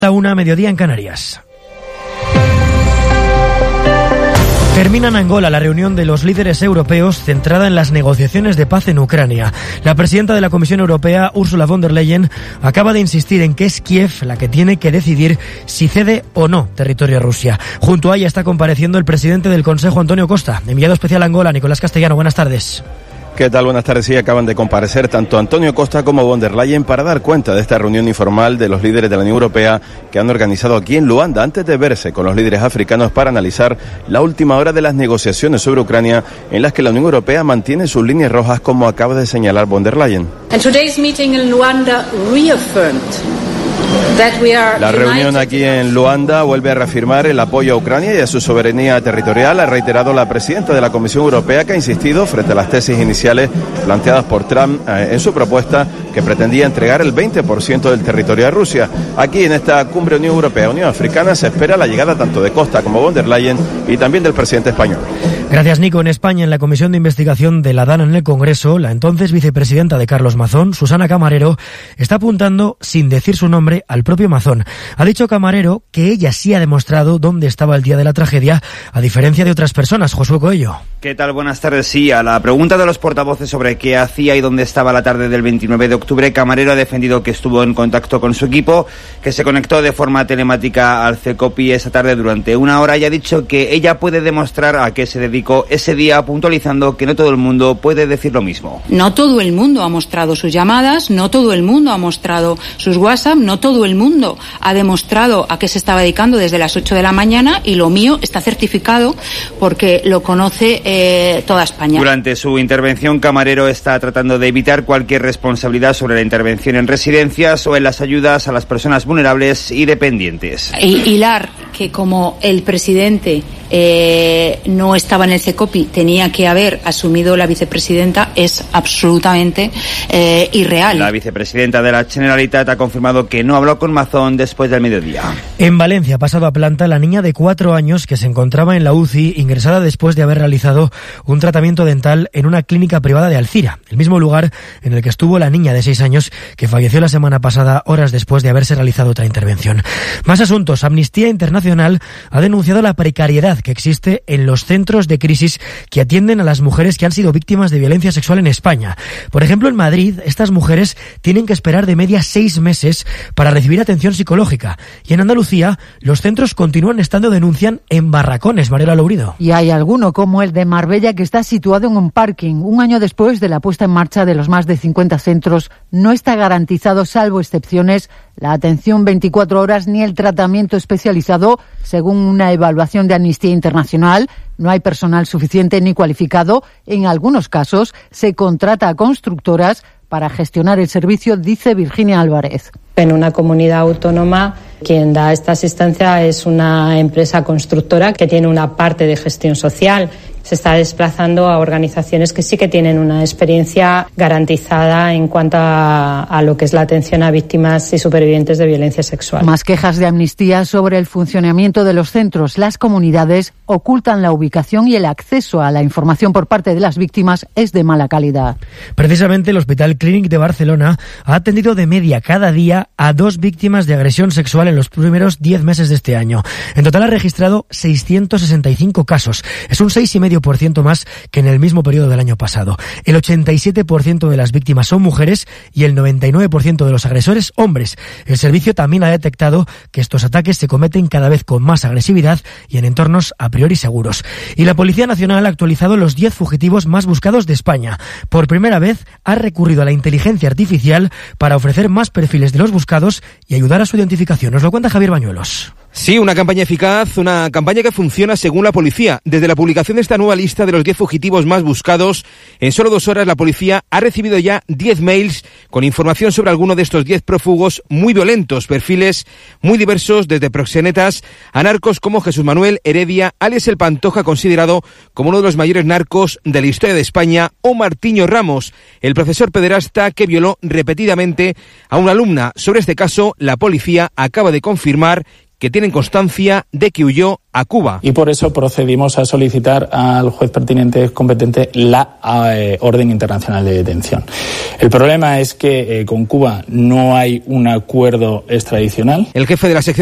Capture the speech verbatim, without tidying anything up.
La una, mediodía en Canarias. Termina en Angola la reunión de los líderes europeos centrada en las negociaciones de paz en Ucrania. La presidenta de la Comisión Europea, Ursula von der Leyen, acaba de insistir en que es Kiev la que tiene que decidir si cede o no territorio a Rusia. Junto a ella está compareciendo el presidente del Consejo, Antonio Costa. Enviado especial a Angola, Nicolás Castellano, buenas tardes. ¿Qué tal? Buenas tardes. Sí, acaban de comparecer tanto Antonio Costa como von der Leyen para dar cuenta de esta reunión informal de los líderes de la Unión Europea que han organizado aquí en Luanda antes de verse con los líderes africanos para analizar la última hora de las negociaciones sobre Ucrania en las que la Unión Europea mantiene sus líneas rojas, como acaba de señalar von der Leyen. And today's meeting in Luanda reaffirmed La reunión aquí en Luanda vuelve a reafirmar el apoyo a Ucrania y a su soberanía territorial. Ha reiterado la presidenta de la Comisión Europea, que ha insistido frente a las tesis iniciales planteadas por Trump eh, en su propuesta, que pretendía entregar el veinte por ciento del territorio a Rusia. Aquí en esta cumbre Unión Europea-Unión Africana se espera la llegada tanto de Costa como von der Leyen y también del presidente español. Gracias, Nico. En España, en la Comisión de Investigación de la DANA en el Congreso, la entonces vicepresidenta de Carlos Mazón, Susana Camarero, está apuntando, sin decir su nombre, al propio Mazón. Ha dicho Camarero que ella sí ha demostrado dónde estaba el día de la tragedia, a diferencia de otras personas. Josué Coello. ¿Qué tal? Buenas tardes. Sí, a la pregunta de los portavoces sobre qué hacía y dónde estaba la tarde del veintinueve de octubre, Camarero ha defendido que estuvo en contacto con su equipo, que se conectó de forma telemática al CECOPI esa tarde durante una hora y ha dicho que ella puede demostrar a qué se dedicó ese día, puntualizando que no todo el mundo puede decir lo mismo. No todo el mundo ha mostrado sus llamadas, no todo el mundo ha mostrado sus WhatsApp, no todo el mundo ha demostrado a qué se estaba dedicando desde las ocho de la mañana, y lo mío está certificado porque lo conoce eh, toda España. Durante su intervención, Camarero está tratando de evitar cualquier responsabilidad sobre la intervención en residencias o en las ayudas a las personas vulnerables y dependientes. Y hilar que como el presidente eh, no estaba en el CECOPI, tenía que haber asumido la vicepresidenta, es absolutamente eh, irreal. La vicepresidenta de la Generalitat ha confirmado que no habló con Mazón después del mediodía. En Valencia ha pasado a planta la niña de cuatro años que se encontraba en la U C I, ingresada después de haber realizado un tratamiento dental en una clínica privada de Alcira, el mismo lugar en el que estuvo la niña de seis años que falleció la semana pasada, horas después de haberse realizado otra intervención. Más asuntos. Amnistía Internacional ha denunciado la precariedad que existe en los centros de crisis que atienden a las mujeres que han sido víctimas de violencia sexual en España. Por ejemplo, en Madrid, estas mujeres tienen que esperar de media seis meses para recibir atención psicológica. Y en Andalucía, los centros continúan estando, denuncian, en barracones. Mariela Lourido. Y hay alguno, como el de Marbella, que está situado en un parking. Un año después de la puesta en marcha de los más de cincuenta centros, no está garantizado, salvo excepciones, la atención veinticuatro horas ni el tratamiento especializado, según una evaluación de Amnistía Internacional. No hay personal suficiente ni cualificado. En algunos casos se contrata a constructoras para gestionar el servicio, dice Virginia Álvarez. En una comunidad autónoma, quien da esta asistencia es una empresa constructora que tiene una parte de gestión social. Se está desplazando a organizaciones que sí que tienen una experiencia garantizada en cuanto a, a lo que es la atención a víctimas y supervivientes de violencia sexual. Más quejas de Amnistía sobre el funcionamiento de los centros. Las comunidades ocultan la ubicación y el acceso a la información por parte de las víctimas es de mala calidad. Precisamente el Hospital Clínic de Barcelona ha atendido de media cada día a dos víctimas de agresión sexual en los primeros diez meses de este año. En total ha registrado seiscientos sesenta y cinco casos. Es un seis coma cinco por ciento más que en el mismo periodo del año pasado. El ochenta y siete por ciento de las víctimas son mujeres y el noventa y nueve por ciento de los agresores hombres. El servicio también ha detectado que estos ataques se cometen cada vez con más agresividad y en entornos a priori seguros. Y la Policía Nacional ha actualizado los diez fugitivos más buscados de España. Por primera vez ha recurrido a la inteligencia artificial para ofrecer más perfiles de los buscados y ayudar a su identificación. Nos lo cuenta Javier Bañuelos. Sí, una campaña eficaz, una campaña que funciona según la policía. Desde la publicación de esta nueva lista de los diez fugitivos más buscados, en solo dos horas la policía ha recibido ya diez mails con información sobre alguno de estos diez prófugos muy violentos, perfiles muy diversos, desde proxenetas a narcos como Jesús Manuel Heredia, alias El Pantoja, considerado como uno de los mayores narcos de la historia de España, o Martiño Ramos, el profesor pederasta que violó repetidamente a una alumna. Sobre este caso, la policía acaba de confirmar que tienen constancia de que huyó a Cuba. Y por eso procedimos a solicitar al juez pertinente competente la eh, orden internacional de detención. El problema es que eh, con Cuba no hay un acuerdo extradicional. El jefe de la sección